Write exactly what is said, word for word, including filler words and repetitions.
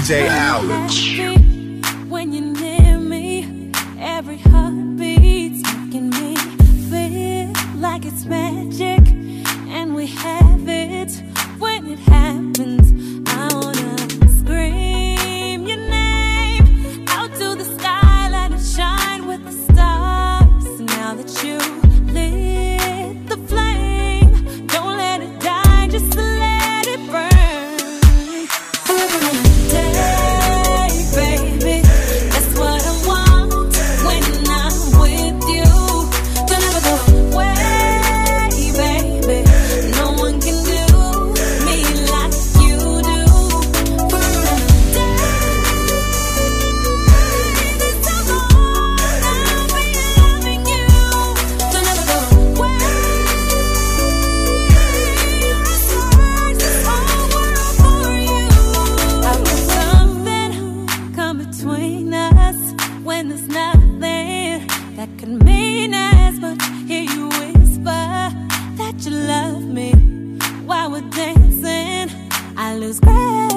J Alex. When you're near me, every heartbeat's making me feel like it's magic, and we have it when it happens. I wanna scream your name out to the sky, let it shine with the stars. Now that you lit the flame, don't let it die, just let it burn. Love me while we're dancing, I lose grace.